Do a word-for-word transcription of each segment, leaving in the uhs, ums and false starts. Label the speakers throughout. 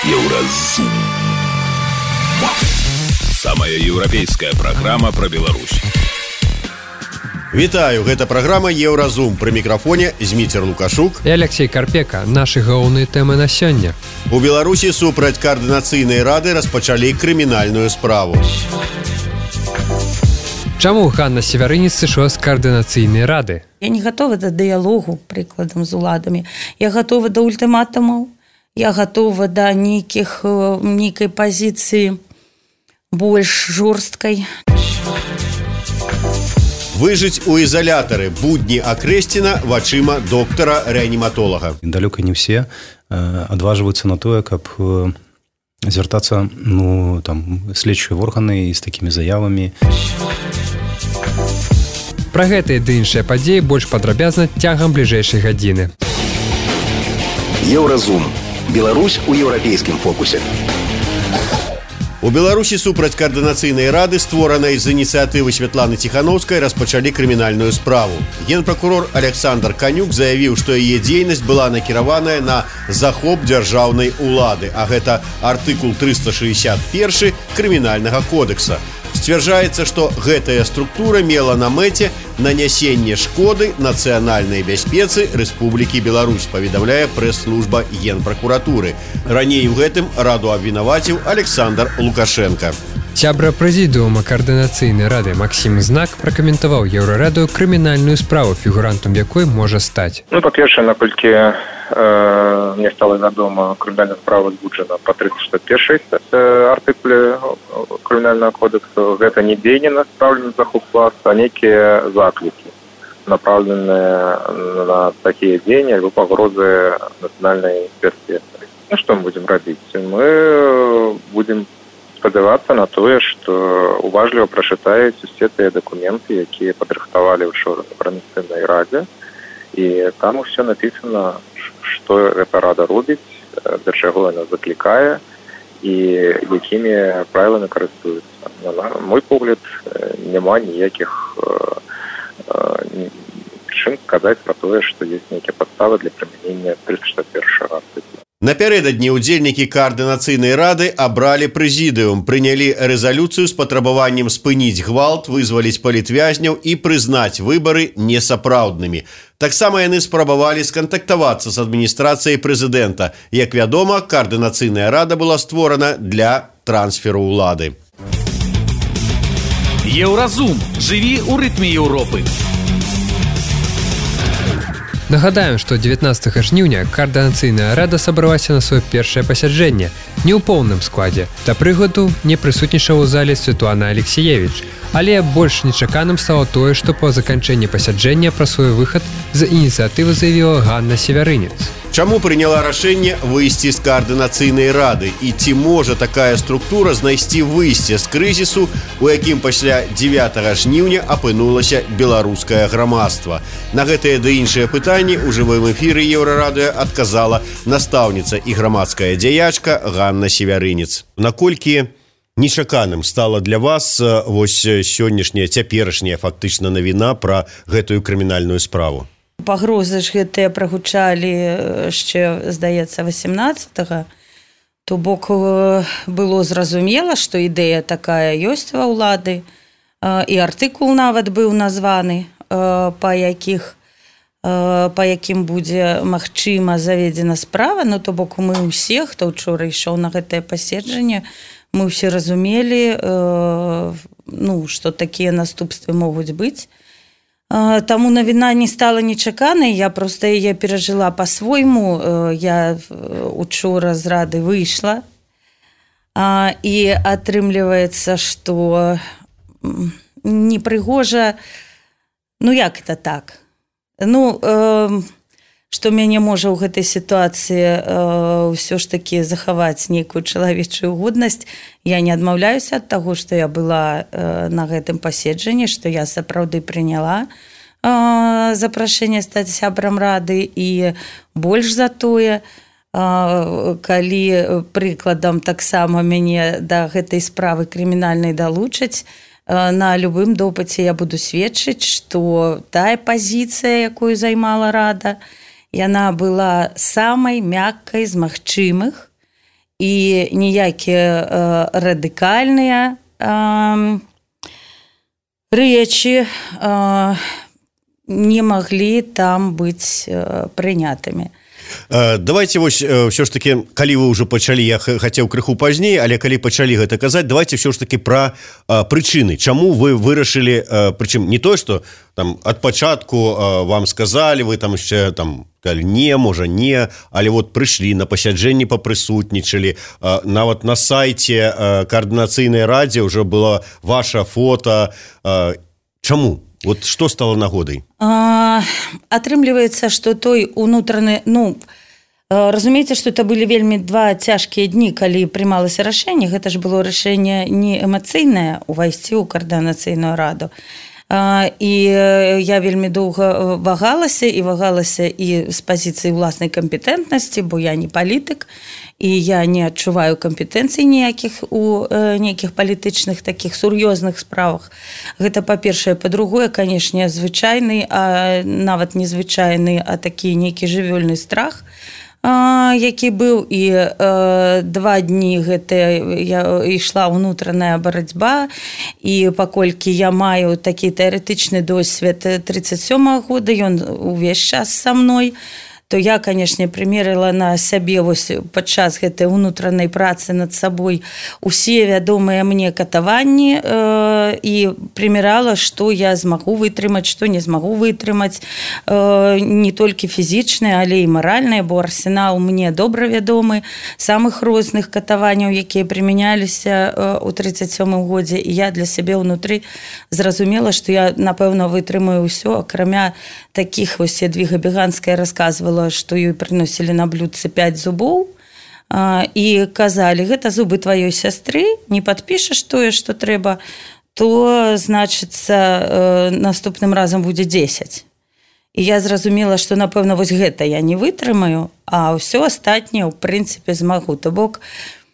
Speaker 1: Еўразум. Самая еўрапейская праграма пра Беларусь.
Speaker 2: Вітаю, гэта праграма Еўразум. Пры мікрафоне Зміцер Лукашук
Speaker 3: і Алексей Карпека. Нашы галоўныя тэмы на сёння.
Speaker 2: У Беларусі супраць Каардынацыйнай рады распачалі крымінальную справу.
Speaker 3: Чаму Ганна Севярыніц сышла з Каардынацыйнай рады?
Speaker 4: Я не гатова да дыялогу, прыкладам, з уладамі. Я гатова да ультыматумаў. Я гатова да нейкіх, нейкай пазіцыі больш жорсткай.
Speaker 2: Выжыць у ізалятары будні Акрэсціна вачыма доктара-рэаніматолага.
Speaker 5: Далёка не ўсе адважваюцца на тое, каб звяртацца ну, там, следчыя органы з такімі заявамі.
Speaker 3: Пра гэтыя ды іншыя падзеі больш падрабязна цягам бліжэйшай гадзіны.
Speaker 1: Еўразум. Беларусь у еўрапейскім фокусе.
Speaker 2: У Беларусі супраць Каардынацыйнай рады, створанай з ініцыятывы Святланы Ціханаўскай, распачалі крымінальную справу. Генпракурор Александр Канюк заявіў, што яе дзейнасць была накіраваная на захоп дзяржаўнай улады, а гэта артыкул трыста шэсцьдзесят першы крымінальнага кодекса. Сцвярджаецца, што гэтая структура мела на мэце нанясенне шкоды нацыянальнай бяспецы Рэспублікі Беларусь, паведамляе прэс-служба Генпракуратуры. Раней у гэтым раду абвінаваціў Александр Лукашенко.
Speaker 3: Сябра прэзідыума Каардынацыйнай рады Максім Знак пракаментаваў Еўрараду крымінальную справу, фігурантам якой можа стаць.
Speaker 6: Ну, па-першае, наколькі э, мне стала вядома, крымінальная справа збуджана па трыста шэсцьдесят першы э, артыкуле крымінальнага кодексу. Гэта не дзеянне направлены на захоп власти, а нейкія заклікі, направленыя на такія дзеянні альбо пагрозы нацыянальнай бяспецы. Ну, што мы будзем рабіць? Мы будзем спадзявацца на тое, што уважліва прачытаюць усе тыя дакументы, якія падрыхтавалі учора на Каардынацыйнай радзе, і там усё напісана, што гэта рада робіць, да чаго яна заклікае і якімі правіламі карыстуецца. На мой погляд, няма ніякіх прычын сказаць пра тое, што ёсць нейкія падставы для прымянення трыста шэсцьдесят першага артыкула.
Speaker 2: Напярэдадні ўдзельнікі Каардынацыйнай рады абралі прэзідыум, прынялі рэзалюцыю з патрабаваннем спыніць гвалт, вызваліць палітвязняў і прызнаць выбары несапраўднымі. Таксама яны спрабавалі скантактавацца з адміністрацыяй прэзідэнта. Як вядома, Каардынацыйная рада была створана для трансферу ўлады.
Speaker 7: Еўразум. Жыві ў рытме Еўропы.
Speaker 3: Нагадаем, што дзевятнаццатага жніўня Каардынацыйная рада сабралася на сваё першае пасяджэнне, не ў поўным складзе. Да прыкладу, не прысутнічаў у зале Светлана Алексіевіч. Але больш нечаканым стало тое, што па заканчэнні пасяджэння пра свой выхад з ініцыятывы заявіла Ганна Севярыніц.
Speaker 2: Чаму прыняла рашэнне выйсці з Каардынацыйнай рады і ці можа такая структура знайсці выйсце з крызісу, у якім пасля дзевятага жніўня апынулася беларускае грамадства? На гэтыя ды іншыя пытанні ў жывым эфіры Еўрарадыё адказала настаўніца і грамадская дзеячка Ганна Севярыніц. Наколькі нечаканым стала для вас вось сённяшняя, цяперашняя фактычна навіна пра гэтую крымінальную справу?
Speaker 4: Пагрозы ж гэтыя прагучалі яшчэ, здаецца, васемнаццатага. То бок было зразумела, што ідэя такая ёсць ва ўлады, і артыкул нават быў названы, па якіх па якім будзе магчыма заведзена справа. Ну, то бок мы ўсе, хто ўчора ішоў на гэтае паседжанне, мы ўсе разумелі, ну, што такія наступствы могуць быць. Таму навіна не стала нечаканай, я проста яе перажыла па-свойму. Я учора з рады выйшла, і атрымліваецца, што непрыгожа, ну як это так? Ну, што мяне можа ў гэтай сітуацыі ўсё ж такі захаваць нейкую чалавечую годнасць. Я не адмаўляюся ад таго, што я была на гэтым паседжанні, што я сапраўды прыняла запрашэнне стаць сябрам рады, і больш за тое, калі прыкладам таксама мяне да гэтай справы крымінальнай далучаць, на любым допыце я буду сведчыць, што тая пазіцыя, якую займала рада, яна была самай мяккай з магчымых, і ніякія радыкальныя рэчы не маглі там быць прынятымі.
Speaker 2: Давайте вось ўсё ж таки, калі вы ўжо пачалі, я хацеў крыху пазней, але калі пачалі гэта казаць, давайте ўсё ж таки пра прычыны, чаму вы вырашылі, прычым не то, што там ад пачатку вам сказалі, вы там яшчэ там сказали, не, можа не, але вот прыйшлі на пасяджэнні, папрысутнічалі, нават на сайце каардынацыйнай радзе ўжо было ваше фото. Чаму? Вот что стало нагодай?
Speaker 4: А, атрымліваецца, што той унутраны, ну, разумееце, што это былі вельмі два цяжкія дні, калі прымалася рашэнне. Гэта ж было рашэнне не эмацыйнае увайсці ў каардынацыйную раду. А, і я вельмі доўга вагалася і вагалася і з пазіцыі ўласнай кампетэнтнасці, бо я не палітык, і я не адчуваю кампетэнцый ніякіх у э, нейкіх палітычных такіх сур'ёзных справах. Гэта па-першае, па-другое, канешне, звычайны, а нават не звычайны, а такі нейкі жывёльны страх, а, які быў, і э, два дні гэта я ішла ўнутраная барацьба, і паколькі я маю такі тэарэтычны досвед тридцать сёмага года, ён увесь час са мной, то я, канешне, прымерыла на сябе вось падчас гэтай унутранай працы над сабой усе вядомыя мне катаванні э, і прымерала, што я змагу вытрымаць, што не змагу вытрымаць, э, не толькі фізічныя, але і маральныя, бо арсенал мне добра вядомы самых розных катаванняў, якія прымяняліся э, ў тридцать сёмым годзе, і я для сябе ўнутры зразумела, што я, напэўна, вытрымаю ўсё, акрамя такіх, вось Ядвіга Беганская расказвала, што ёй прыносілі на блюдцы пять зубоў а, і казалі, гэта зубы тваёй сястры, не падпішаш тое, што трэба, то, значыцца, э, наступным разам будзе десять. І я зразумела, што, напэўна, вось гэта я не вытрымаю, а ўсё астатняе, ў прынцыпе, змагу. То бок,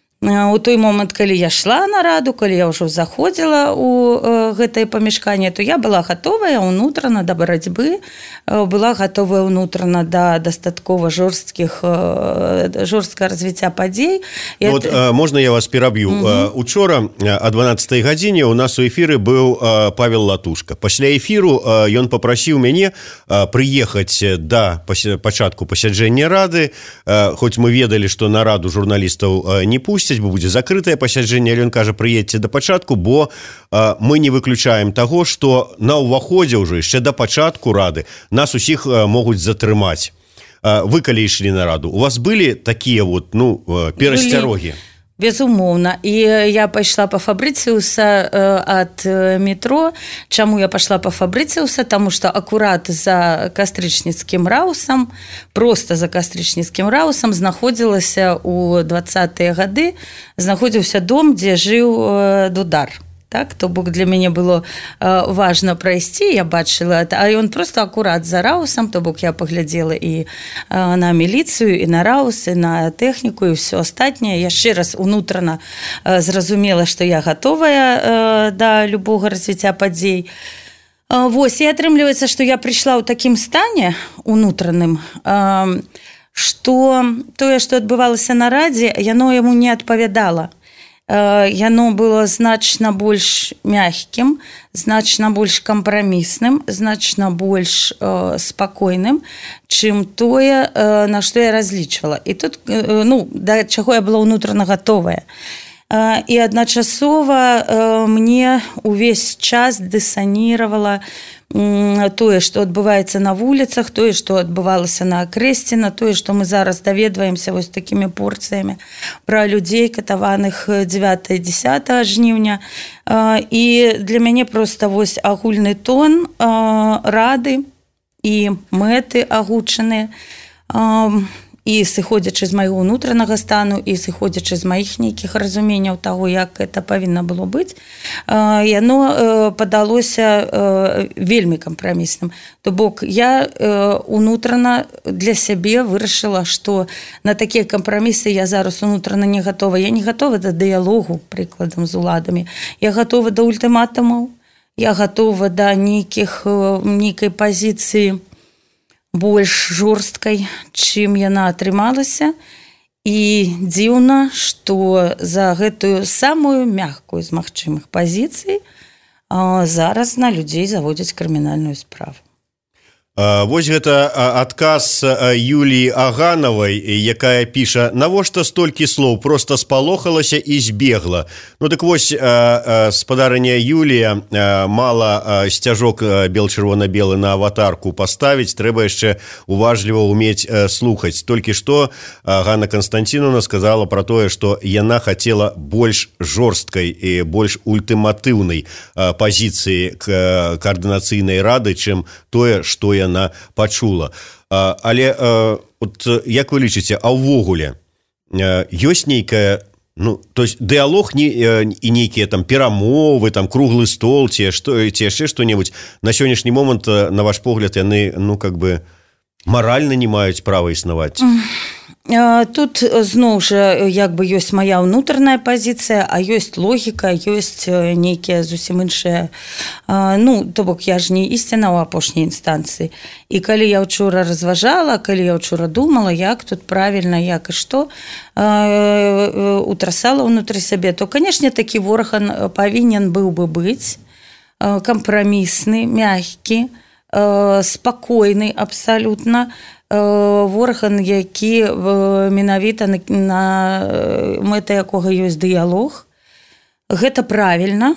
Speaker 4: у той момант, калі я шла на раду, калі я ўжо заходзіла ў гэтае памяшканне, то я была гатовая ўнутрана да барацьбы, была гатовая ўнутрана да дастаткова жорсткіх жорсткага развіцця падзей.
Speaker 2: Ну, вот, это... Можна я вас пераб'ю? Угу. Учора о дванаццатай гадзіне у нас у эфіры быў Павел Латушка. Пасля эфіру ён попрасіў мяне прыехаць да пачатку пасяджэння рады, хоць мы ведалі, што на раду журналістаў не пусцяць, бо будзе закрытае пасяджэнне, але ён кажа, прыедзьце да пачатку, бо а, мы не выключаем таго, што на ўваходзе ўжо яшчэ да пачатку рады нас усіх а, могуць затрымаць. А, вы калі ішлі на раду, у вас былі такія вот, ну, перасцярогі?
Speaker 4: Безумоўна. І я пайшла па Фабрыцыуса ад метро. Чаму я пайшла па Фабрыцыуса? Таму што акурат за кастрычніцкім раусам, проста за кастрычніцкім раусам знаходзілася ў двадцатыя гады, знаходзіўся дом, дзе жыў Дудар. Так, то бок для мяне было э, важна прайсці, я бачыла, а ён просто акурат за раусам, то бок я паглядзела і э, на міліцыю, і на раус, і на тэхніку, і ўсё астатняе. Яшчэ раз унутрана э, зразумела, што я гатовая э, да любога развіцця падзей. Э, вось, і атрымліваецца, што я прыйшла ў такім стане унутраным, э, што тое, што адбывалася на радзе, яно яму не адпавядала. Яно было значна больш мягкім, значна больш кампрамісным, значна больш э, спакойным, чым тое, э, на што я разлічвала. І тут, э, ну, да чаго я была ўнутрана гатовая. Э, і адначасова э, мне увесь час дысаніравала тое, што адбываецца на вуліцах, тое, што адбывалася на Акрэсціна, тое, што мы зараз даведваемся вось такімі порцыямі пра людзей, катаваных дзевятага дзесятага жніўня. І для мяне проста вось агульны тон рады і мэты агучаныя, і сыходзячы з майго ўнутранага стану, і сыходзячы з маіх нейкіх разуменняў таго, як гэта павінна было быць, яно падалося вельмі кампрамісным. То бок я ўнутрана для сябе вырашыла, што на такія кампрамісы я зараз ўнутрана не гатова. Я не гатова да дыялогу, прыкладам, з уладамі. Я гатова да ультыматумаў, я гатова да нейкіх, нейкай пазіцыі больш жорсткай, чым яна атрымалася. І дзіўна, што за гэтую самую мягкую з магчымых пазіцый зараз на людзей заводзяць крымінальную справу.
Speaker 2: Вось гэта адказ Юліі Аганавай, якая піша: навошта столькі слоў, проста спалохалася і збегла. Ну так вось, спадарыня Юлія, мала сцяжок бел-чырвона-белы на аватарку паставіць, трэба яшчэ уважліва ўмець слухаць. Толькі што Ганна Канстанціновна сказала пра тое, што яна хацела больш жорсткай і больш ультыматыўнай пазіцыі каардынацыйнай рады, чым тое, што яна она пачула. Але от як вы лічыце, а ўвогуле ёсць нейкая, ну, то есть дыялог не, і нейкія там перамовы, там круглы стол, ці што, ці яшчэ што-небудзь на сённяшні момант, на ваш погляд, яны, ну, как бы маральна не маюць права існаваць?
Speaker 4: Тут зноў жа як бы ёсць моя ўнутраная пазіцыя, а ёсць логіка, ёсць нейкія зусім іншыя, ну, то бок я ж не ісціна ў апошняй інстанцыі. І калі я ўчора разважала, калі я ўчора думала, як тут правільна, як і што, утрасала ўнутры сябе, то, канешне, такі орган павінен быў бы быць кампрамісны, мягкі, спакойны абсалютна, орган, які менавіта на, на мэта якога ёсць дыялог. Гэта правільна,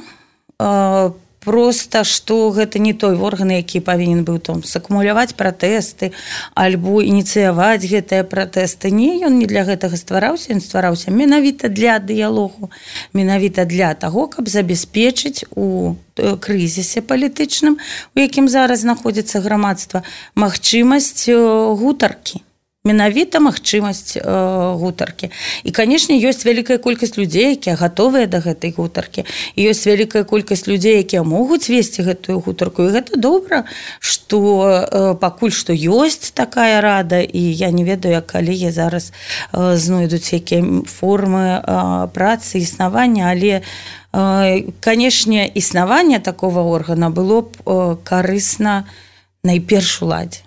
Speaker 4: просто што гэта не той орган, які павінен быў там сакумуляваць пратэсты альбо ініцыяваць гэтыя пратэсты. Не, ён не для гэтага ствараўся, ён ствараўся менавіта для дыялогу, менавіта для таго, каб забяспечыць у крызісе палітычным, у якім зараз знаходзіцца грамадства, магчымасць гутаркі. Менавіта магчымасць э, гутаркі. І, канешне, ёсць вялікая колькасць людзей, якія гатовыя да гэтай гутаркі. І ёсць вялікая колькасць людзей, якія могуць весці гэтую гутарку. І гэта добра, што э, пакуль што ёсць такая рада, і я не ведаю, як калегі зараз э, знойдуць якія формы э, працы, існавання, але, э, канешне, існаванне такога органа было б э, карысна найперш уладзе.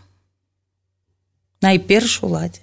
Speaker 4: найперш уладзе.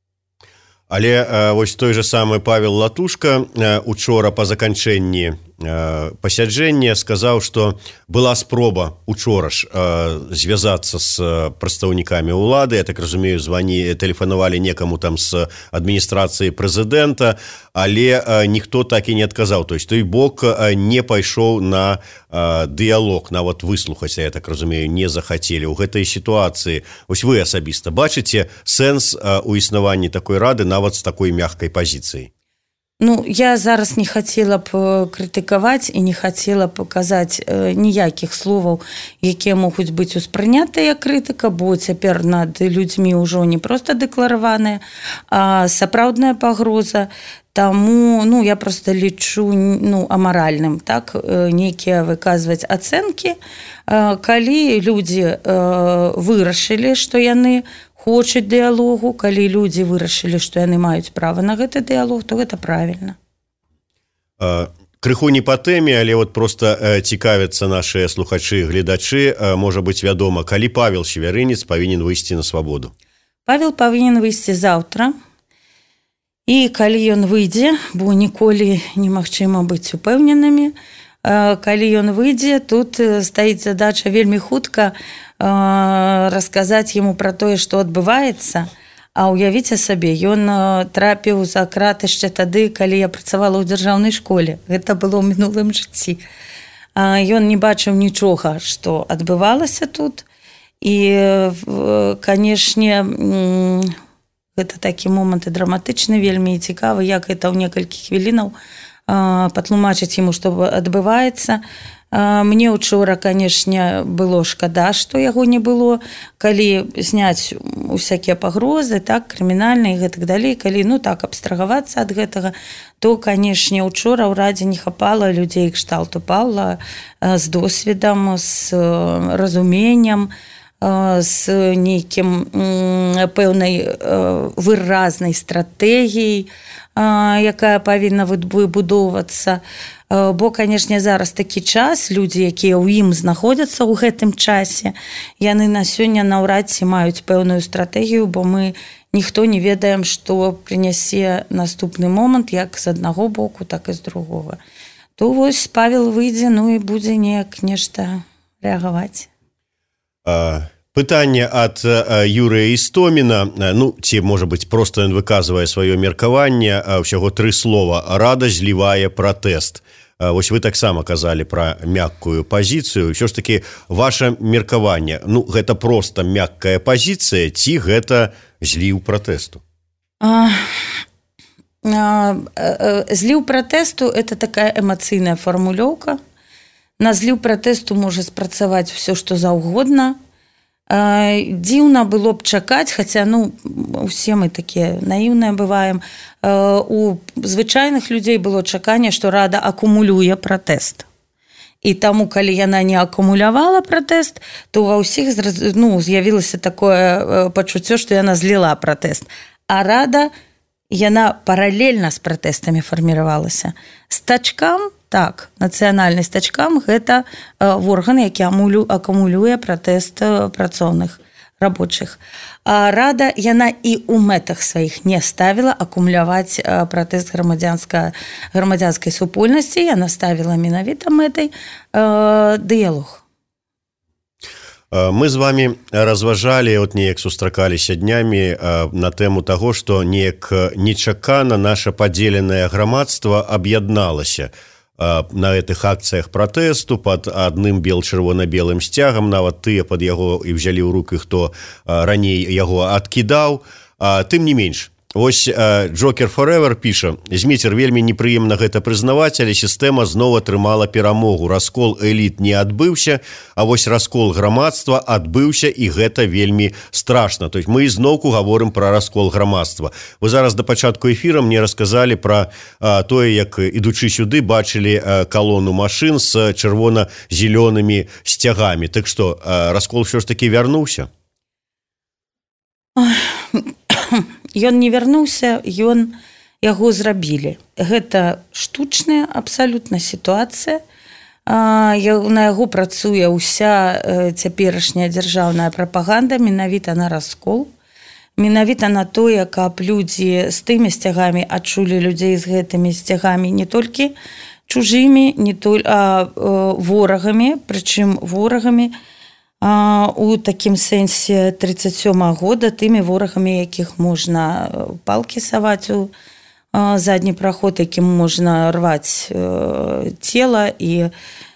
Speaker 2: Але э, вось той же самы Павел Латушка э, учора па заканчэнні э, пасяджэння сказаў, што была спроба учора ж э, звязацца з прадстаўнікамі ўлады, я так разумею, звані, тэлефанавалі некаму там з адміністрацыі прэзідэнта, але э, ніхто так і не адказаў. То есть той бок э, не пайшоў на э, дыялог, нават выслухаць, я так разумею, не захацелі. У гэтай сітуацыі, вось вы асабіста бачыце сэнс э, у існаванні такой рады, нават з такой мягкай пазіцыяй?
Speaker 4: Ну, я зараз не хацела б крытыкаваць і не хацела паказаць ніякіх словаў, якія могуць быць успрынятыя крытыка, бо цяпер над людзьмі ўжо не проста дэклараваная, а сапраўдная пагроза. Таму, ну, я просто лічу, ну, амаральным, так, нейкія выказваць ацэнкі, калі людзі вырашылі, што яны хочуць дыялогу, калі людзі вырашылі, што яны маюць права на гэты дыялог, то гэта правільна.
Speaker 2: Крыху не па тэме, але вот просто цікавяцца нашыя слухачы, гледачы, можа быць вядома, калі Павел Севярынец павінен выйсці на свабоду?
Speaker 4: Павел павінен выйсці заўтра. І калі ён выйдзе, бо ніколі немагчыма быць упэўненымі, калі ён выйдзе, тут стаіць задача вельмі хутка расказаць яму пра тое, што адбываецца. А ўявіце сабе, ён трапіў за крат яшчэ тады, калі я працавала ў дзяржаўнай школе. Гэта было ў мінулым жыцці. Ён не бачыў нічога, што адбывалася тут. І, канешне, гэта такі момант і драматычны, вельмі цікавы, як гэта ў некалькі хвілінаў патлумачыць яму, што адбываецца. Мне учора, канешне, было шкада, што яго не было, калі зняць усякія пагрозы, так, крымінальныя і гэтак далей, калі, ну, так, абстрагавацца ад гэтага, то, канешне, учора ў радзе не хапала людзей кшталту Паўла з досведам, з разуменнем, з нейкім пэўнай выразнай стратэгіяй, якая павінна выбудоўвацца. Бо, канешне, зараз такі час, людзі, якія ў ім знаходзяцца ў гэтым часе, яны на сёння наўрад ці маюць пэўную стратэгію, бо мы ніхто не ведаем, што прынясе наступны момант, як з аднаго боку, так і з другога. То вось Павел выйдзе, ну і будзе неяк нешта рэагаваць.
Speaker 2: Пытанне ад Юрыя Істоміна, ну, ці, можа быць, проста ён выказвае сваё меркаванне, ўсяго тры слова. Рада злівае пратэст. Вось вы таксама казалі пра мяккую пазіцыю. Ўсё ж такі, ваша меркаванне, ну, гэта проста мяккая пазіцыя, ці гэта зліў пратэсту?
Speaker 4: А, а, зліў пратэсту – это такая эмацыйная фармулёўка. На зліў пратэсту можа спрацаваць ўсё, што заўгодна. Дзіўна было б чакаць, хаця, ну, усе мы такія наіўныя бываем. У звычайных людзей было чаканне, што рада акумулюе пратэст. І таму, калі яна не акумулявала пратэст, то ва ўсіх, ну, з'явілася такое пачуццё, што яна зліла пратэст. А рада, яна паралельна з пратэстамі фарміравалася. Стачкам, так, нацыянальны стачкам гэта орган, які акумулюе пратэст працоўных рабочых. А рада, яна і ў мэтах сваіх не ставіла акумуляваць пратэст грамадзянскай супольнасці, яна ставіла менавіта мэтай дыялог.
Speaker 2: Мы з вами разважалі, от неяк сустракаліся днямі на тэму таго, што неяк нечакана наша падзеленае грамадства аб'ядналася на гэтых акцыях пратэсту пад адным бел-чырвона-белым сцягам, нават тыя пад яго і взялі ў рукі, хто раней яго адкідаў. Тым не менш, вось Джокер Forever піша: «Зміцер, вельмі непрыемна гэта прызнаваць, але сістэма зноў атрымала перамогу. Раскол эліт не адбыўся, а вось раскол грамадства адбыўся, і гэта вельмі страшна». То есть мы ізноўку гаворым пра раскол грамадства. Вы зараз да пачатку эфіра мне расказалі пра тое, як, ідучы сюды, бачылі калону машын з чырвона-зелёнымі сцягамі. Так што, раскол ўсё ж такі вярнуўся?
Speaker 4: Ён не вярнуўся, ён яго зрабілі. Гэта штучная абсалютна сітуацыя. На яго працуе ўся цяперашняя дзяржаўная прапаганда менавіта на раскол, менавіта на тое, каб людзі з тымі сцягамі адчулі людзей з гэтымі сцягамі не толькі чужымі, не толькі, а ворагамі, прычым ворагамі у такім сэнсе тридцать сёмага года, тымі ворагамі, якіх можна палкі саваць у задні праход, якім можна рваць цела. І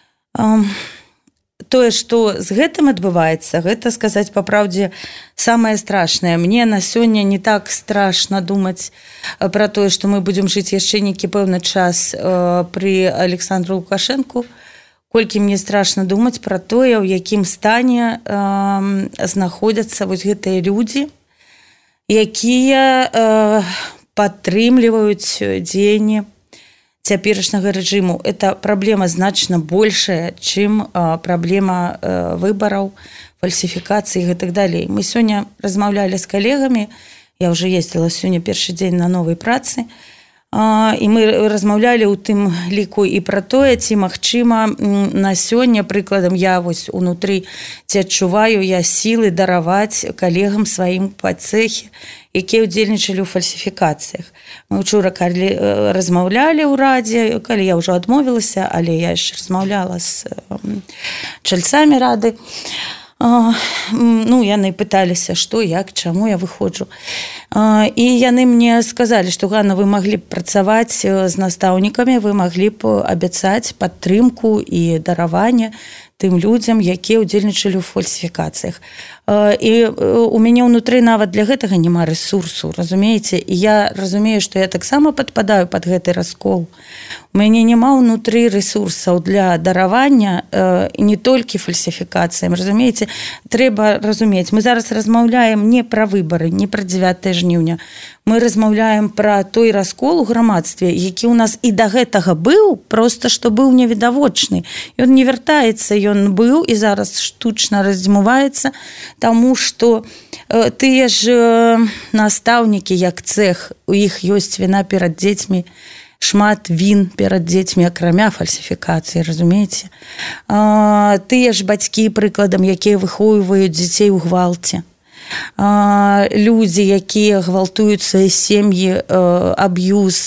Speaker 4: тое, што з гэтым адбываецца, гэта, сказаць па праўдзе, самае страшнае. Мне на сёння не так страшна думаць пра тое, што мы будзем жыць яшчэ нейкі пэўны час пры Александру Лукашэнку, колькі мне страшна думаць пра тое, ў якім стане э, знаходзяцца вось гэтыя людзі, якія э, падтрымліваюць дзеянні цяперашняга рэжыму. Это праблема значна большая, чым э, праблема э, выбараў, фальсіфікацый і гэтак далей. Мы сёння размаўлялі з калегамі, я ўжо ездзіла сёння першы дзень на новай працы, і мы размаўлялі ў тым ліку і пра тое, ці магчыма на сёння, прыкладам, я вось унутры ці адчуваю я сілы дараваць калегам сваім па цэхе, якія ўдзельнічалі ў фальсіфікацыях. Мы ўчора калі размаўлялі ў радзе, калі я ўжо адмовілася, але я яшчэ размаўляла з чальцамі рады. Ну, яны пыталіся, што, як, чаму я выходжу. І яны мне сказалі, што, Ганна, вы маглі б працаваць з настаўнікамі, вы маглі б абяцаць падтрымку і дараванне тым людзям, якія ўдзельнічалі ў фальсіфікацыях. І у мяне ўнутры нават для гэтага няма рэсурсу, разумееце? І я разумею, што я таксама падпадаю пад гэты раскол. У мяне няма ўнутры рэсурсаў для даравання не толькі фальсіфікацыям, разумееце? Трэба разумець, мы зараз размаўляем не пра выбары, не пра дзевятае жніўня. Мы размаўляем пра той раскол у грамадстве, які ў нас і да гэтага быў, проста што быў невідавочны. Ён не вяртаецца, ён быў і зараз штучна раздзьмуваецца. Таму што тыя ж настаўнікі, як цэх, у іх ёсць віна перад дзецьмі, шмат він перад дзецьмі, акрамя фальсіфікацыі, разумееце? Тыя ж бацькі, прыкладам, якія выхоўваюць дзяцей у гвалце. Людзі, якія гвалтуюць свае сем'і, аб'юз,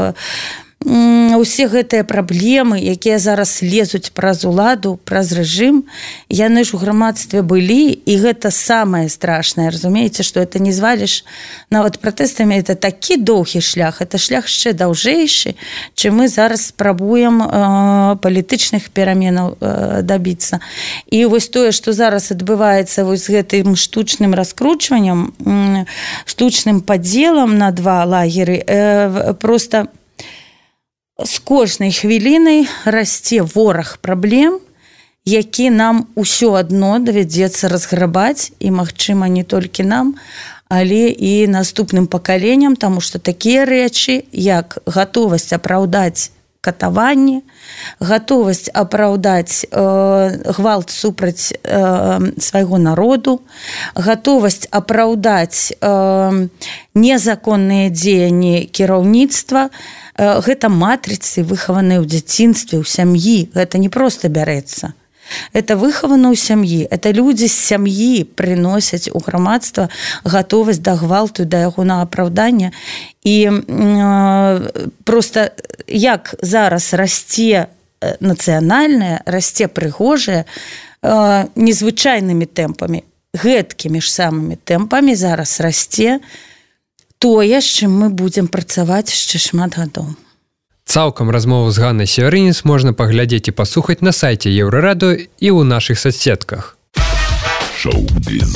Speaker 4: усе гэтыя праблемы, якія зараз лезуць праз уладу, праз рэжым, яны ж у грамадстве былі, і гэта самае страшнае, разумееце, што это не зваліш нават пратэстамі, это такі доўгі шлях, это шлях яшчэ даўжэйшы, чым мы зараз спрабуем э, палітычных пераменаў э, дабіцца. І вось тое, што зараз адбываецца вось гэтым штучным раскручваннем, э, штучным падзелам на два лагеры, э, просто з кожнай хвілінай расце вораг праблем, які нам усё адно давядзецца разграбаць, і, магчыма, не толькі нам, але і наступным пакаленням, таму што такія рэчы, як гатовасць апраўдаць катаванні, гатовасць апраўдаць э, гвалт супраць э, свайго народу, гатовасць апраўдаць э, незаконныя дзеянні кіраўніцтва, э, гэта матрыцы, выхаваныя ў дзяцінстве, ў сям'і, гэта не проста бярэцца. Это выхавана ў сям'і, это людзі з сям'і прыносяць у грамадства гатовасць да гвалту, да яго на апраўдання. І э, просто як зараз расце нацыянальнае, расце прыгожае, э, незвычайнымі тэмпамі, гэткімі ж самымі тэмпамі зараз расце тое, з чым мы будзем працаваць яшчэ шмат гадоў.
Speaker 3: Цалкам размову з Ганнай Севарынец можна паглядзець і паслухаць на сайце Еўрарадыё і ў нашых соцсетках.
Speaker 1: Шоу-біз.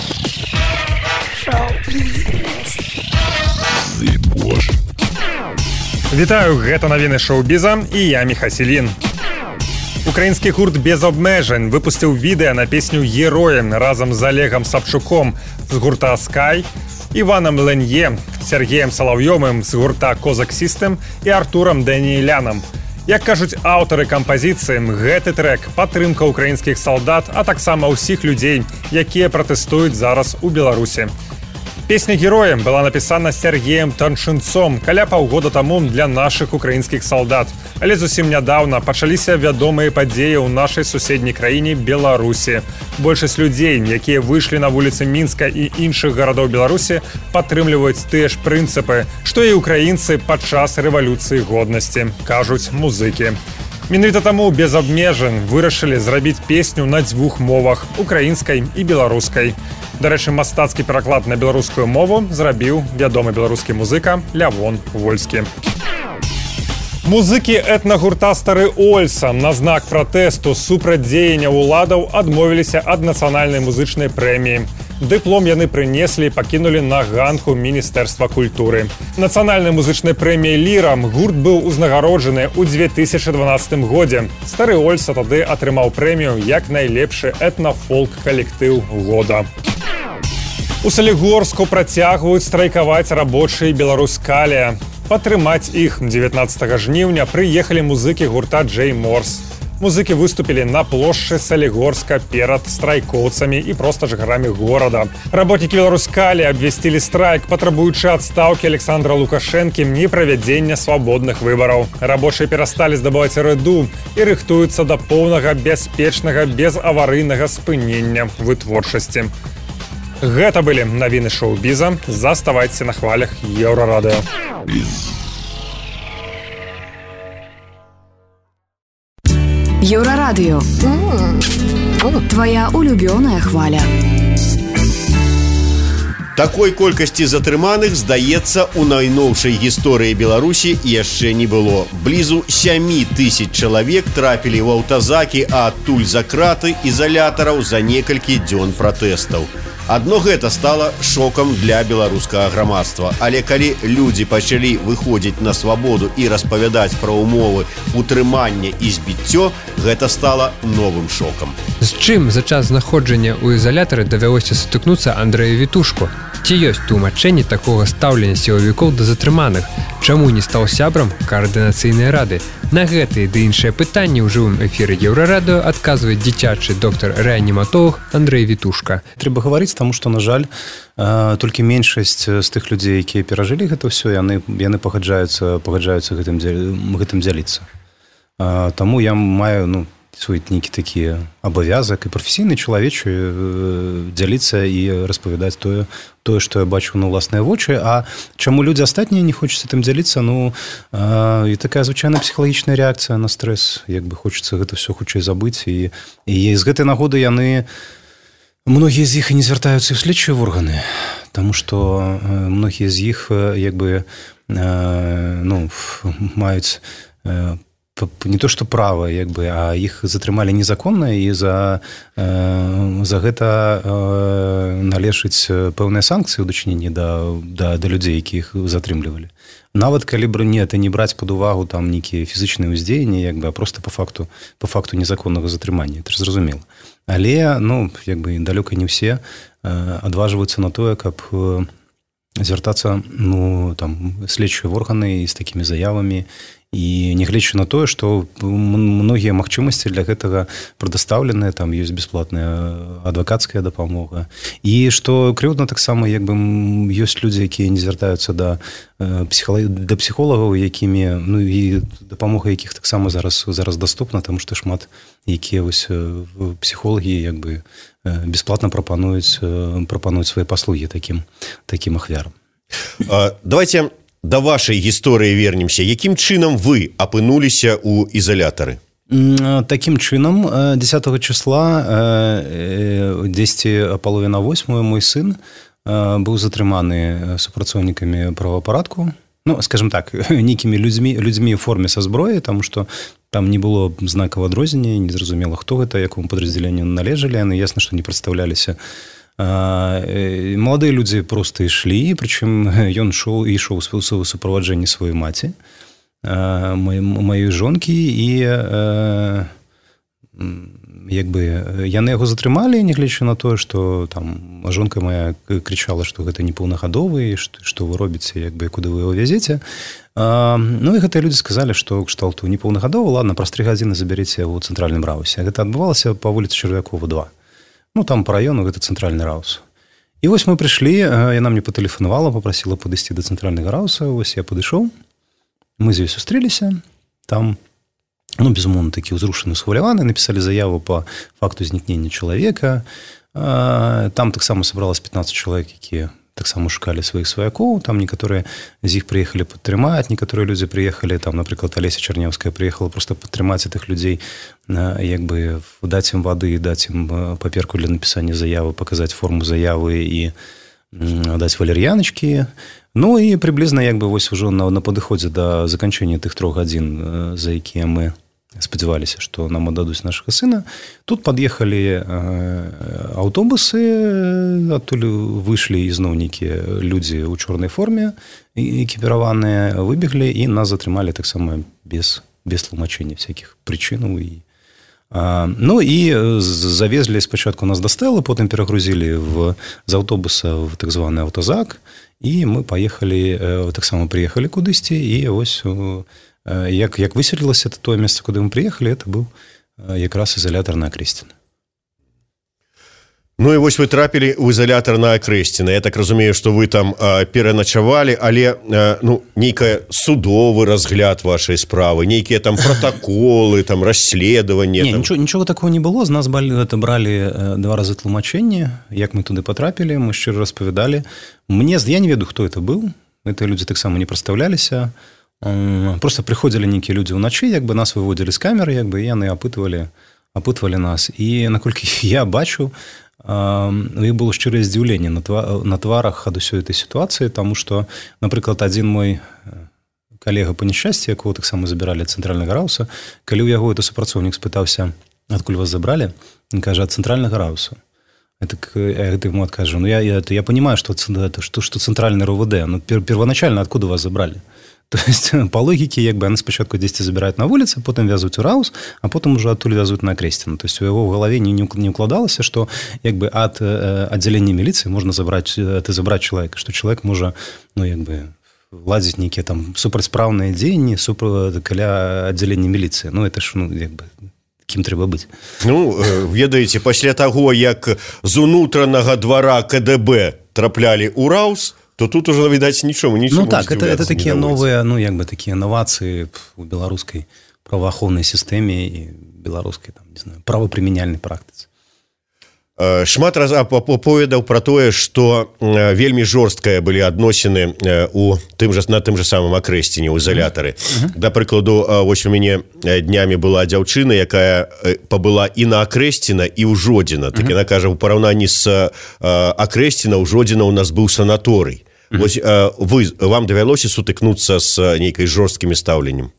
Speaker 8: Вітаю, гэта навіны шоу-біза і я Міхасілін. Украінскі гурт «Без обмежень» выпусціў відэа на песню «Героем» разам з Олегом Сапчуком з гурта «Скай», Іваном Ленье, Сергеем Соловьёвым з гурта «Козак Систем» і Артуром Даніэляном. Як кажуць аўтары кампазіцыі, гэты трэк – падтрымка украінскіх салдат, а таксама ўсіх людзей, якія пратэстуюць зараз у Беларусі. Песня «Героем» была напісана Сергеем Таншынцом каля паўгода таму для нашых украінскіх салдат. Але зусім нядаўна пачаліся вядомыя падзеі ў нашай суседняй краіне Беларусі. Большасць людзей, якія выйшлі на вуліцы Мінска і іншых гарадоў Беларусі, падтрымліваюць тыя ж прынцыпы, што і украінцы падчас рэвалюцыі годнасці, кажуць музыкі. Менавіта таму «Без обмежень» вырашылі зрабіць песню на дзвюх мовах – украінскай і беларускай. Дарэчы, мастацкі пераклад на беларускую мову зрабіў вядомы беларускі музыка Лявон Вольскі. Музыкі этнагурта «Стары Ольса» на знак пратэсту супраць дзеяння ўладаў адмовіліся ад нацыянальнай музычнай прэміі. Дыплом яны прынеслі і пакінулі на ганку Міністэрства культуры. Нацыянальнай музычнай прэміяй «Лірам» гурт быў узнагароджаны ў дзве тысячы дванаццатым годзе. «Стары Ольса» тады атрымаў прэмію як найлепшы этна-фолк-калектыў года. У Салігорску працягваюць страйкаваць рабочыя «Беларускалія». Падтрымаць іх дзевятнаццатага жніўня прыехалі музыкі гурта «Джей Морс». Музыкі выступілі на плошчы Салігорска перад страйкоўцамі і проста жыхарамі горада. Работнікі «Беларускаліі» абвясцілі страйк, патрабуючы адстаўкі Александра Лукашэнкі і правядзення свабодных выбараў. Рабочыя перасталі здабываць рыду і рыхтуюцца да поўнага бяспечнага безаварыйнага спынення вытворчасці. Гэта былі навіны шоу-біза. Заставайцеся на хвалях Еўрарадыё.
Speaker 9: Еўрарадыё. Твоя улюбёная хваля.
Speaker 2: Такой колькасці затрыманых, здаецца, у найноўшай гісторыі Беларусі яшчэ не было. Блізу сямі тысяч чалавек трапілі ў аўтазакі, а адтуль за краты ізалятараў за некалькі дзён пратэстаў. Адно гэта стала шокам для беларускага грамадства. Але калі людзі пачалі выходзіць на свабоду і распавядаць пра ўмовы утрымання і збіццё, гэта стала новым шокам.
Speaker 3: З чым за час знаходжання ў ізалятары давялося сутыкнуцца Андрэю Вітушку? Ці ёсць тлумачэнне такога стаўлення сілавікоў да затрыманых? Чаму не стаў сябрам каардынацыйнай рады? На гэтыя ды іншыя пытанні ў жывым эфіры Еўрарадыё адказвае дзіцячы доктар-рэаніматолог Андрэй Вітушка.
Speaker 5: Трэба гаварыць, таму што, на жаль, толькі меншасць з тых людзей, якія перажылі гэта ўсё, яны, яны пагаджаюцца, пагаджаюцца гэтым, гэтым дзяліцца. Таму я маю, ну, свой нейкі такі абавязак і прафесійны чалавечы дзяліцца і распавядаць тое, тое, што я бачу на ўласныя вочы. А чаму людзі астатнія не хочуцца тым дзяліцца? Ну, і такая звычайная псіхалагічная рэакцыя на стрэс. Як бы хочацца гэта ўсё хутчэй забыць. І, і з гэтай нагоды яны, многія з іх і не звяртаюцца ў следчыя органы. Таму што многія з іх, як бы, ну, маюць не то што права, як бы, а іх затрымалі незаконна, і за, э, за гэта э, належыць пэўныя санкцыі ў дачыненні да, да, да людзей, якіх затрымлівалі. Нават калі б не, это не браць пад увагу там нейкія фізычныя ўздзеянні, як бы, а проста па факту, па факту незаконнага затрымання, это ж зразумела. Але, ну, як бы, далёка не ўсе э, адважваюцца на тое, каб э, звяртацца, ну, там, следчыя органы з такімі заявамі. І нягледзячы на тое, што многія магчымасці для гэтага прадастаўленыя, там ёсць бясплатная адвакацкая дапамога. І што крыўдна таксама, як бы, ёсць людзі, якія не звяртаюцца да, псіхолог... да псіхолагаў, якімі, ну, і дапамога якіх таксама зараз, зараз даступна, таму што шмат якія вось псіхолагі, як бы, бясплатна прапануюць, прапануюць свае паслугі такім, такім ахвярам.
Speaker 2: А, давайте да вашай гісторыі вернемся. Якім чынам вы апынуліся ў ізалятары?
Speaker 5: Такім чынам, дзесятага числа, дзесьці паловіна восьмую, мой сын быў затрыманы супрацоўнікамі правапарадку. Ну, скажем так, нейкімі людзьмі, людзьмі ў форме са зброі, таму што там не было знакаў адрознення, незразумела, хто гэта, якому падраздзяленню належалі, яны ясна, што не прадстаўляліся. Маладыя людзі проста ішлі, прычым ён шоў і ішоў у суправаджэнні сваёй маці, маёй жонкі, і як бы яны яго затрымалі, нягледзячы на тое, што там жонка моя крычала, што гэта непаўнагадовы, што вы робіце, як бы, куды вы яго вязеце. Ну і гэтыя людзі сказалі, што кшталту непаўнагадовы, ладно, праз тры гадзіны забярыце яго ў цэнтральным раусе. Гэта адбывалася па вуліцы Чарвякова два. Ну, там по району гэта цэнтральны раус. І вось мы прыйшлі, яна мне патэлефанавала, папрасіла падысці да цэнтральнага рауса, вось я падышоў, мы з ёй сустрэліся, там, ну, безумоўна, такі ўзрушаны, схваляваны, напісалі заяву па факту знікнення чалавека, там таксама сабралася пятнаццаць чалавек, якія таксама шукалі сваіх сваякоў, там некаторыя з іх прыехалі падтрымаць, некаторыя людзі прыехалі, там, напрыклад, Алеся Чарнявская прыехала проста падтрымаць гэтых людзей, як бы даць ім вады, даць ім паперку для напісання заявы, паказаць форму заявы і даць валер'яночкі. Ну і прыблізна, як бы, вось ужо на, на падыходзе да заканчэння тых трох гадзін, за якія мы спадзяваліся, што нам аддадуць нашага сына. Тут пад'ехалі аўтобусы, адтуль выйшлі ізноў нейкія людзі ў чорнай форме, экіпіраваныя, выбеглі і нас затрымалі таксама без, без тлумачэння всякіх прычынаў. І, а, ну і завезлі спачатку нас да стэлы, потым перагрузілі в, з аўтобуса в так званы аўтазак, і мы паехалі, таксама прыехалі кудысьці, і ось Як, як высветлілася, это тое месца, куды мы прыехалі, это быў якраз ізалятар на Акрэсціна.
Speaker 2: Ну і вось вы трапілі ў ізалятар на Акрэсціна. Я так разумею, што вы там а, пераначавалі, але а, ну, нейкая судовы разгляд вашай справы, нейкія там пратаколы, там расследаванне.
Speaker 5: Не,
Speaker 2: там...
Speaker 5: нічого, нічого такого не было. З нас гэта бралі два разы тлумачэнне, як мы туды патрапілі, мы шчыра распавядалі. Мне, я не ведаю, хто это быў. Гэтыя людзі таксама не прадстаўляліся. Просто прыходзілі нейкія людзі ўначы, як бы нас выводзілі з камеры, як бы яны апытвалі, апытвалі нас. І наколькі я бачу, у іх было шчырае здзіўленне на тварах ад усёй этой сітуацыі, таму што, напрыклад, адзін мой калега па няшчасці, якого таксама забіралі ад цэнтральнага рауса, калі ў яго это супрацоўнік спытаўся, адкуль вас забралі, ён кажа, ад цэнтральнага рауса. Так я ему откажу, ну я, я, я понимаю, что, что, что центральный РОВД, но пер, первоначально откуда вас забрали? То есть по логіке як бы яны спачатку дзесьці забіраюць на вуліцы, потым вязуць у раус, а потым уже адтуль вязуць на Акрэсціну. То есть у яго в галаве не, не укладалася, што як бы ад аддзялення міліцыі можна забраць ты забраць чалавека, што чалавек можа ну як бы ладзіць нейкія там супрацьпраўныя дзеянні супра каля аддзялення міліцыі. Ну это ж ну як бы кім трэба быць.
Speaker 2: Ну ведаеце, пасля таго як з унутранага двара ка дэ бэ траплялі ў раус, то тут уже, видать, ничего, ничего.
Speaker 5: Ну так, это, это такие новые, ну, как бы такие инновации в белорусской правоохранной системе и белорусской, там, не знаю, правоприменяльной практике.
Speaker 2: Шмат раз аповедаў пра тое, што вельмі жорсткая былі адносіны у тым жа на тым жа самым Акрэсціне ў изолятары. Uh-huh. Да прыкладу, вось у мяне днямі была дзяўчына, якая пабыла і на Акрэсціна, і ў Жодзіна. Так uh-huh. яна кажа, у параўнанні з Акрэсціна ў Жодзіна ў нас быў санаторый. Uh-huh. Вось вы вам давялося сутыкнуцца з нейкай жорсткім стаўленнем?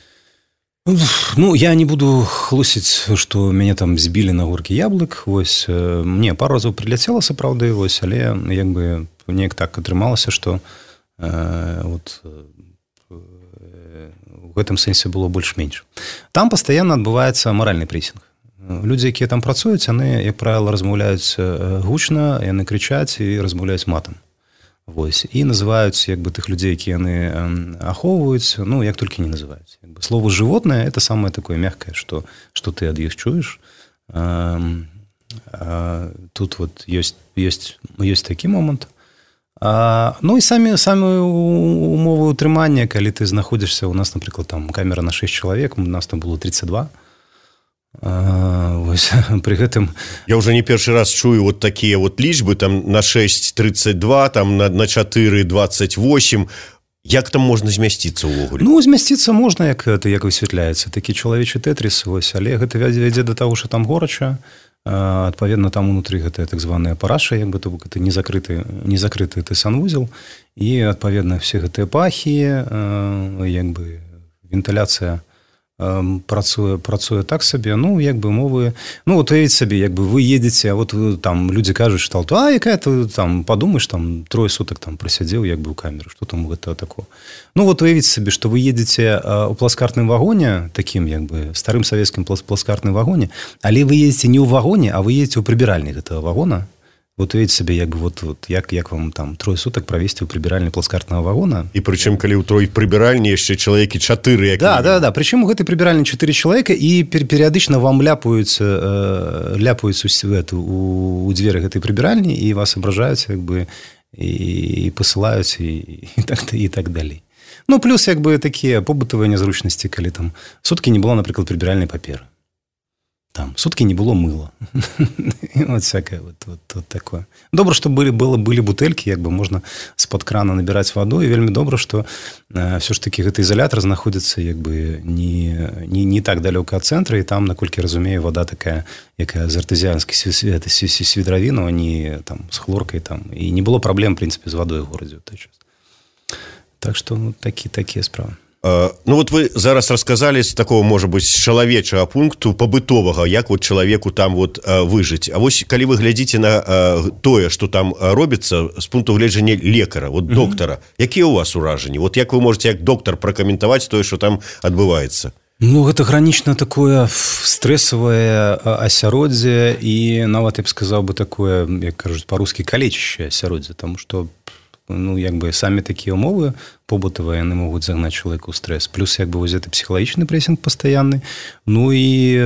Speaker 5: Ну, я не буду хлусіць, што мяне там збілі на горкі яблык. Вось, мне пару разоў прыляцела, сапраўды, вось, але як бы неяк так атрымалася, што э, вот, э, у гэтым сэнсе было больш-менш. Там пастаянна адбываецца маральны прэсінг. Людзі, якія там працуюць, яны, як правіла, размаўляюць гучна, яны крычаць і размаўляюць матам. Вось, і называюць як бы тых людзей, якія яны ахоўваюць, ну, як толькі не называюць. Як бы, слово «животное» – это самое такое мягкое, что, что ты ад іх чуеш. А, а, тут вот ёсць, ёсць, ёсць такі момант. А, ну, і самі, самі умовы ўтрымання, калі ты знаходзішся, у нас, напрыклад, там камера на шэсць чалавек, у нас там было тридцать два. А, вось, при гэтым
Speaker 2: я уже не першы раз чую вот такие вот лічбы там на шесть тридцать два, там на, на четыре двадцать восемь. Як там можна змясціцца ўвогуле?
Speaker 5: Ну, змясціцца можна, як это як высвятляецца такі чалавечы тэтріс, вось, але гэта вядзе да таго, што там горача. Адпаведна, там унутры гэта так званая параша, як бы то бок это не закрыты не закрыты ты санвузел, і адпаведна все гэтыя пахі, як бы вентыляцыя працуе працуе так сабе, ну як бы мовы, ну вот уявіть сабе, як бы вы едзеце, а вот вы, там людзі кажуць, што а якая ты там падумаеш, там трое сутак там прасядзеў як бы ў камеру, што там гэта такое. Ну вот уявіть сабе, што вы едзеце у пласкартным вагоне, такім як бы старым савецкім пласкартным вагоне, але вы едзеце не ў вагоне, а вы едзеце ў прыбіральні гэтага вагона. Вот уявіть сабе, як бы вот, вот як, як вам там трое сутак правесці ў прыбіральні пласкартнага вагона.
Speaker 2: І прычым, калі ў той прыбіральні яшчэ чалавекі чатыры. Як
Speaker 5: да, да, да. Прычым у гэтай прыбіральні чатыры чалавека і перыядычна вам ляпаюць, э, ляпаюць у, эту, у, у дзверы гэтай прыбіральні і вас абражаюць, як бы, і, і пасылаюць і, і, так, і так далей. Ну, плюс, як бы, такія побытавыя нязручнасці, калі там суткі не было, напрыклад, прыбіральнай паперы. Там суткі не было мыла. Вот всякое вот, вот, вот такое. Добра, што былі, было, былі бутэлькі, як бы можна з-пад крана набіраць ваду, і вельмі добра, што э, все ж таки гэты изолятор знаходзіцца як бы не, не, не так далёка ад цэнтра, і там, наколькі разумею, вода такая, якая з артезіянскай свідравіну, а не там з хлоркай там. І не было праблем, в прынцыпе, з вадой у горадзе ў той час. Так што ну, такі, такія справы.
Speaker 2: Ну вот вы зараз рассказали з такого, можа быть, чалавечага пункту пабытовага, як вот чалавеку там вот выжыць. А вось калі вы глядзіце на тое, што там робіцца з пункту гледжання лекара, вот доктара, mm-hmm. якія у вас уражанні? Вот як вы можете як доктар пракаментаваць тое, што там адбываецца?
Speaker 5: Ну, гэта гранічна такое стрэсавае асяроддзе і нават я б сказаў бы такое, як кажуць па-рускі, калечышчае асяроддзе, таму што ну, як бы самі такія умовы побытавыя, яны могуць загнаць чалавека ў стрэс. Плюс, як бы, вось гэты псіхалагічны прэсінг пастаянны. Ну, і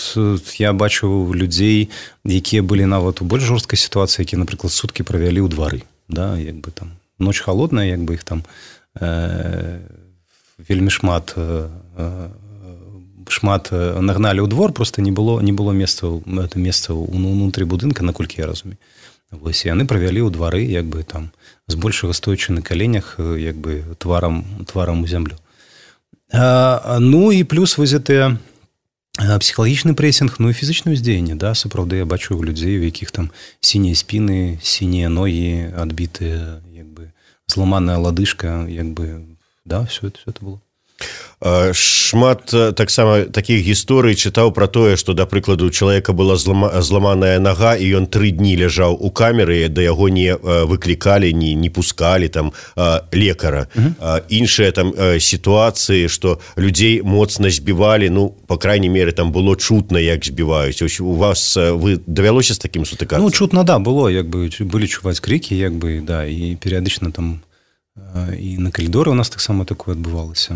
Speaker 5: я бачу людзей, якія былі нават у больш жорсткай сітуацыі, якія, напрыклад, суткі правялі ў двары. Да, як бы там ноч халодная, як бы іх там э, вельмі шмат э, шмат нагналі ў двор, проста не было, не было месца, месца ўнутры будынка, наколькі я разумею. Вось, і яны правялі ў двары, як бы там збольшага стоячы на каленях, як бы тварам, тварам у зямлю. А, ну і плюс вось гэтыя псіхалагічны прэсінг, ну і фізічнае ўздзеянне, да, сапраўды я бачу у людзей, у якіх там сінія спіны, сінія ногі, адбітыя, як бы зламаная ладышка, як бы, да, все это, все это было.
Speaker 2: Шмат таксама такіх гісторый чытаў пра тое, што, да прыкладу, у чалавека была зламаная нага, і ён тры дні ляжаў у камеры, да яго не выклікалі, не, не пускалі там лекара. Uh-huh. Іншыя там сітуацыі, што людзей моцна збівалі, ну, по крайней мере, там было чутно, як збіваюць. У вас, вы давялося з такім сутыкацца?
Speaker 5: Ну, чутно, да, было, як бы, былі чуваць крыкі, як бы, да, і перыядычна там і на калідоры у нас таксама такое адбывалася.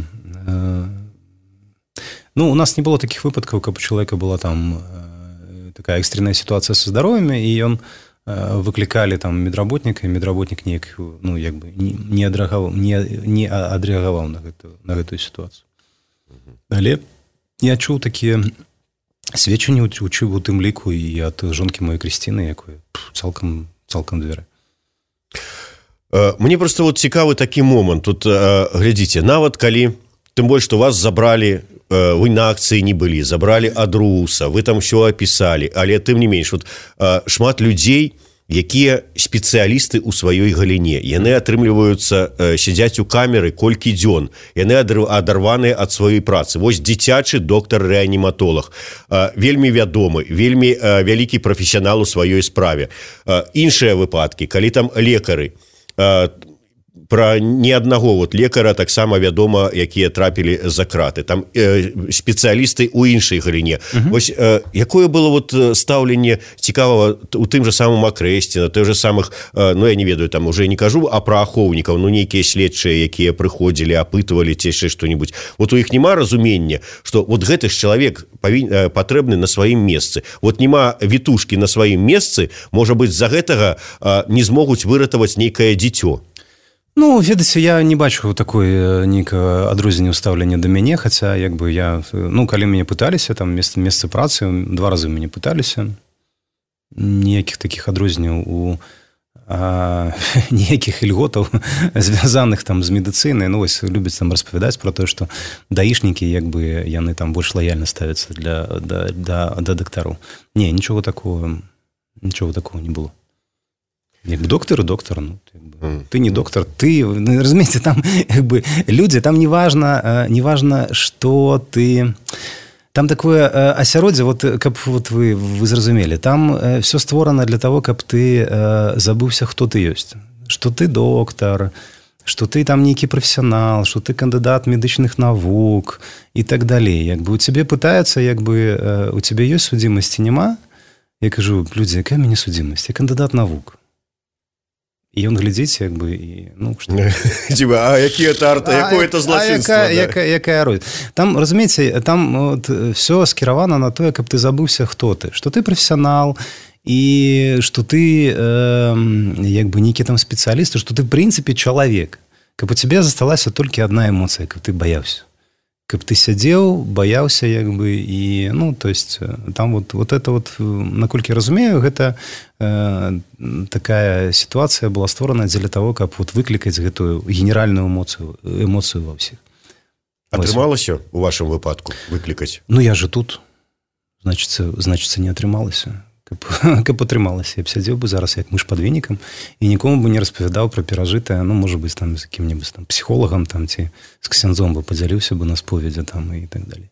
Speaker 5: Ну, у нас не было такіх выпадкаў, каб у чалавека была там такая экстренная сітуацыя са здароўем, і ён выклікалі там медработніка, і медработнік неяк, ну, як бы, не адрэагаваў, не, не адрэагаваў на гэтую, на гэтую сітуацыю. Але я чуў такія сведчанні, учыў у тым ліку і ад жонкі моей Крысціны, якой цалкам, цалкам давяраю.
Speaker 2: Мне просто вот цікавы такі момант. Тут, глядзіце, нават калі, тым больш, што вас забралі, вы на акцыі не былі, забралі ад РУСа, вы там все апісалі, але тым не менш, вот, шмат людзей, якія спецыялісты ў сваёй галіне, яны атрымліваюцца, сядзяць у камеры колькі дзён, яны адарваныя ад сваёй працы. Вось дзіцячы доктар-рэаніматолог, вельмі вядомы, вельмі вялікі прафесіянал у сваёй справе. Іншыя выпадкі, калі там лекары, пра ні аднаго вот лекара таксама вядома, якія трапілі за краты. Там э, спецыялісты ў іншай галіне. Uh-huh. Вось э, якое было вот стаўленне цікавага у тым жа самым Акрэсціна, той же самых, э, ну я не ведаю, там уже не кажу, а пра ахоўнікаў, ну нейкія следчыя, якія прыходзілі, апытвалі ці яшчэ што-нибудь. Вот у іх няма разумення, што вот гэты ж чалавек павін, э, патрэбны на сваім месцы. Вот няма вітушкі на сваім месцы, можа быць, з-за гэтага э, не змогуць выратаваць нейкае дзіцё.
Speaker 5: Ну, ведаце, я не бачу такой нейкага адрознення ўстаўлення да мяне, хаця, як бы, я, ну, калі мяне пыталіся, там, месца, месца працы, два разы мяне пыталіся, ніякіх такіх адрозненняў у а, ніякіх ільготаў, звязаных там з медыцынай, ну, вось, любяць там распавядаць пра тое, што даішнікі, як бы, яны там больш лаяльна ставяцца для, да, да, да дактароў. Не, нічого такого, нічого такого не было. Як бы доктор и доктор, ну, как бы, mm. ты не доктор, ты, ну, разумеете, там, как бы, люди, там не важно, не важно, что ты, там такое асяроддзе, вот, как вот вы, вы зразумелі, там все створано для того, каб ты забыўся, хто ты ёсць, что ты доктор, что ты там нейкі профессионал, что ты кандидат медычных навук и так далее. Як бы у тебе пытаются, як бы, у тебя есть судимости, нема? Я кажу, люди, якая мяне судимость? Я кандидат навук. І ён глядзіць, як бы, і, ну, што...
Speaker 2: А які это арта, якое это злачынства?
Speaker 5: Якая роль? Там, разумееце, там вот, все скіравана на тое, каб ты забыўся, хто ты. Што ты прафесіянал, і што ты, э, як бы, нейкі там спецыяліст, што ты, в прынцыпе, чалавек. Каб у цябе засталася толькі адна эмоцыя, каб ты баяўся. Каб ты сядзеў, баяўся, як бы, і, ну, то есть, там вот, вот это вот, наколькі я разумею, гэта э, такая сітуацыя была створана дзеля того, каб вот выклікаць гэтую генеральную эмоцыю, эмоцыю ва ўсіх.
Speaker 2: Атрымалася у вашым выпадку выклікаць?
Speaker 5: Ну, я же тут, значыцца, значыцца не атрымалася. Каб, каб атрымалася, я б сядзеў бы зараз як мыш пад венікам і нікому бы не распавядаў пра перажытае, ну, можа быць, там, з якім-небудзь там псіхолагам, там, ці з ксяндзом бы падзяліўся бы на споведзі, там, і так далей.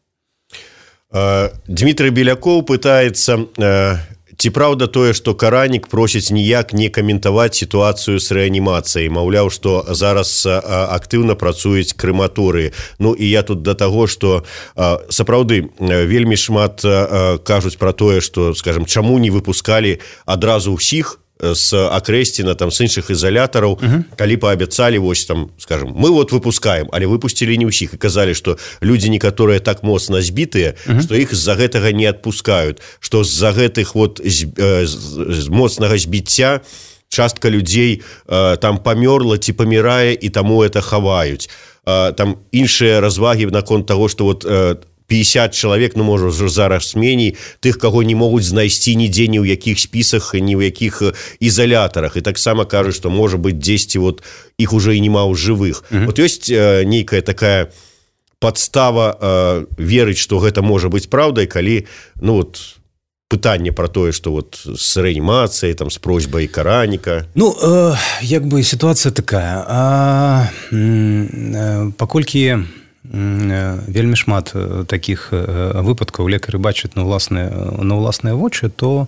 Speaker 2: Дмітрый Белякоў пытаецца, ці праўда тое, што Каранік просіць ніяк не каментаваць сітуацыю з рэанімацыяй, маўляў, што зараз актыўна працуюць крэматорыі. Ну, і я тут да таго, што сапраўды вельмі шмат кажуць пра тое, што, скажем, чаму не выпускалі адразу ўсіх з Акрэсціна, там, з іншых ізалятараў, uh-huh. калі паабяцалі, вось, там, скажем, мы вот выпускаем, але выпусцілі не ўсіх, і казалі, што людзі некаторыя так моцна збітыя, uh-huh. што іх з-за гэтага не адпускаюць, што з-за гэтых вот з, э, з моцнага збіцця частка людзей э, там памёрла ці памірае, і таму это хаваюць. Э, там іншыя развагі наконт таго, што вот э, пятьдесят чалавек, ну, можа, зараз меней, тых, каго не могуць знайсці нідзе ні ў якіх спісах, ні ў якіх ізалятарах. І таксама кажуць, што, можа быць, дзесьці вот іх уже і нема ў жывых. Mm-hmm. Вот ёсць э, нейкая такая падстава э, верыць, што гэта можа быць праўдай, калі, ну, вот, пытанне пра тое, што вот з рэанімацыяй, там, з просьбай Караніка.
Speaker 5: Ну, э, як бы сітуацыя такая. А, э, паколькі вельмі шмат такіх выпадкаў лекары бачаць на ўласныя на ўласныя вочы, то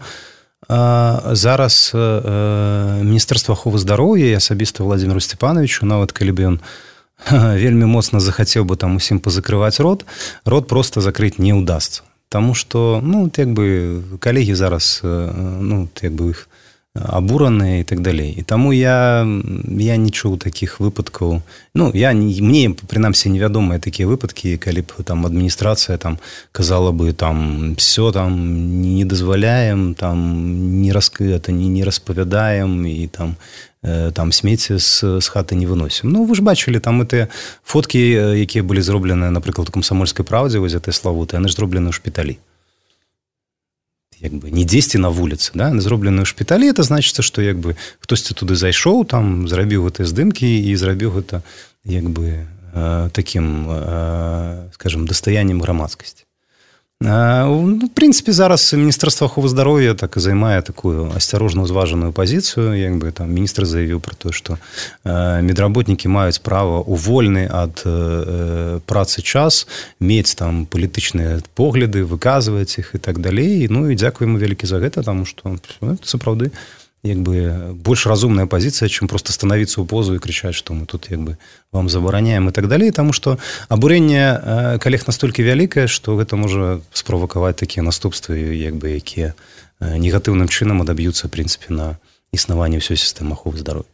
Speaker 5: зараз Міністэрства аховы здароўя і асабіста Владимиру Степановичу, нават калі б ён вельмі моцна захацеў бы там усім пазакрываць рот, рот просто закрыць не ўдасца. Таму што, ну, як бы калегі зараз, ну, як бы іх абураныя і так далей. І таму я, я не чуў такіх выпадкаў. Ну, я, мне, прынамсі, невядомыя такія выпадкі, калі б там адміністрацыя там казала бы там все там не дазваляем, там не, раск... не, не распавядаем і там, там смецце з, з хаты не выносім. Ну, вы ж бачылі, там гэтыя фоткі, якія былі зробленыя, напрыклад, у Камсамольскай правдзе, вось гэтыя славуты, яны ж зроблены ў шпіталі. Як бы не дзесьці на вуліцы, да, зроблены ў шпіталі, это значыцца, што як бы хтосьці туды зайшоў, там зрабіў гэтыя здымкі і зрабіў гэта як бы э, такім, э, скажем, дастаяннем грамадскасці. Э, в прынцыпе, зараз Міністэрства аховы здароўя так і займае такую асцярожна ўзважаную пазіцыю, як бы там міністр заявіў пра тое, што э, медработнікі маюць права ў вольны ад э, працы час мець там палітычныя погляды, выказваць іх і так далей. Ну і дзякуем вялікі за гэта, таму што сапраўды як бы больш разумная пазіцыя, чым проста станавіцца ў позу і крычаць, што мы тут як бы вам забараняем і так далей, таму што абурэнне калег настолькі вялікае, што гэта можа справакаваць такія наступствы, як бы якія негатыўным чынам адаб'юцца, в прынцыпе, на існаванне ўсёй сістэмы аховы здароўя.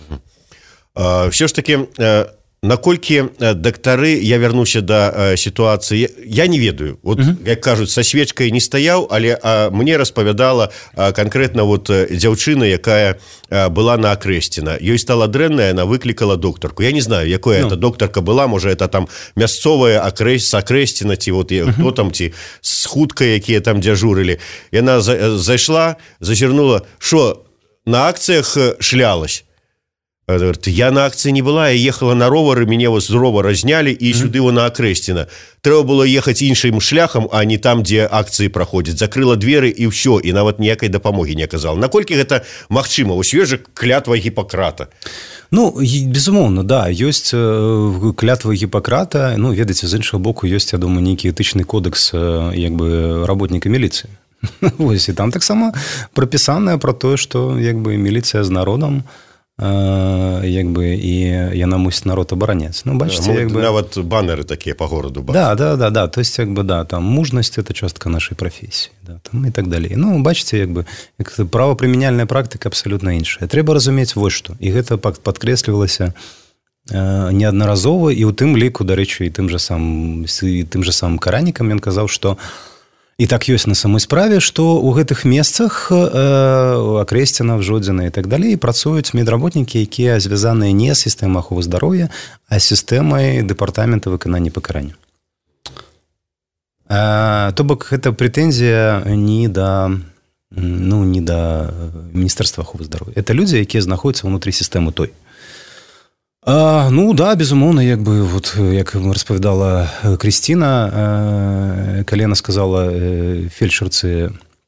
Speaker 2: Все ж таки, наколькі дактары, я вярнуся да сітуацыі, я не ведаю, вот, uh-huh. як кажуць, са свечкай не стаяў, але а, мне распавядала а, канкрэтна вот дзяўчына, якая а, была на Акрэсціна. Ёй стала дрэнная, она выклікала доктарку. Я не знаю, якая no. это доктарка была, можа, это там мясцовая Акрэс, с Акрэсціна, ці вот uh-huh. хто там, ці з хуткай, якія там дзяжурылі. Яна за, зайшла, зазірнула, што на акцыях шлялась. Говорит, я на акции не была, я ехала на ровары, меня вот с ровара зняли и mm-hmm. сюды его на Акрэсціна. Трэба было ехать іншым шляхам, а не там, где акции проходят. Закрыла дверы и все, и нават ніякай дапамогі не аказала. Наколькі гэта магчыма? Вось ёсць жа клятва Гіппакрата.
Speaker 5: Ну, безумоўна, да, ёсць клятва Гіппакрата. Ну, ведаеце, з іншага боку, ёсць, я думаю, нейкі этычны кодекс як бы работніка міліцыі. Вось, і там таксама прапісанае пра тое, што як бы міліцыя з народам, як бы і яна мусіць народ абараняць. Ну, бачыце,
Speaker 2: да,
Speaker 5: як бы
Speaker 2: нават баннеры такія па гораду бачу.
Speaker 5: Да, да, да, да, то есть як бы да, там мужнасць это частка нашай прафесіі, да, там і так далей. Ну, бачыце, як бы правапрымяняльная практыка абсалютна іншая. Трэба разумець вось што, і гэта падкрэслівалася неаднаразова, і ў тым ліку, дарэчы, і тым жа самым і тым жа самым Каранікам ён казаў, што і так ёсць на самой справе, што ў гэтых месцах э, Акрэсціна, Жодзіна і так далей працуюць медработнікі, якія звязаныя не з сістэмай аховы здароўя, а з сістэмай дэпартамента выканання пакарання. Э, то бок гэта прэтэнзія не да, ну, не да Міністэрства аховы здароўя. Это людзі, якія знаходзяцца ўнутры сістэмы той. А, ну да, безумоўна, як бы вот як распавядала Крысціна, калі яна сказала фельчарцы,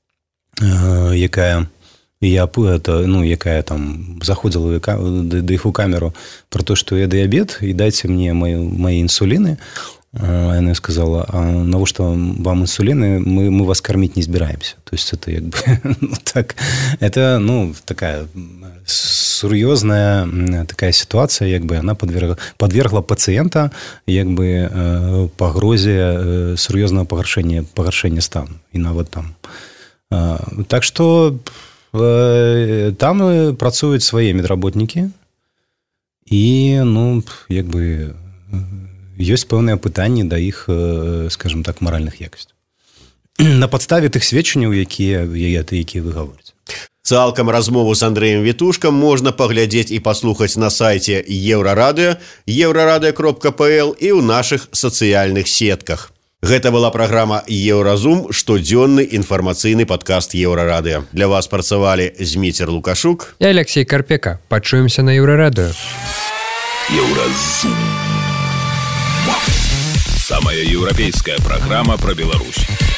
Speaker 5: якая я это, ну, якая там заходзіла да іх у камеру пра то, што я дыябет і дайце мне мае, мае інсуліны. Яна сказала, а навошта вам інсуліны, мы, мы вас кормить не збіраемся. То есть это як бы ну, так, это ну такая сур'ёзная такая ситуация, як бы она подвергла, подвергла пациента як бы пагрозе сур'ёзнага пагаршэння пагаршэння стану і нават там. Так что там працуюць свае медработнікі і ну як бы ёсць пэўныя пытанні да іх, скажем так, маральных якасцяў. На падставе тых сведчанняў, якія, якія вы гаворыце.
Speaker 2: Цалкам размову з Андрэем Вітушкам можна паглядзець і паслухаць на сайце Еўрарадыё, еўрарадыё кропка пэ эл і ў нашых сацыяльных сетках. Гэта была праграма Еўразум, штодзённы інфармацыйны падкаст Еўрарадыё. Для вас працавалі Зміцер Лукашук
Speaker 3: і Алексей Карпека. Пачуемся на Еўрарадыё.
Speaker 1: Еўразум. Самая еўрапейская программа про Беларусь.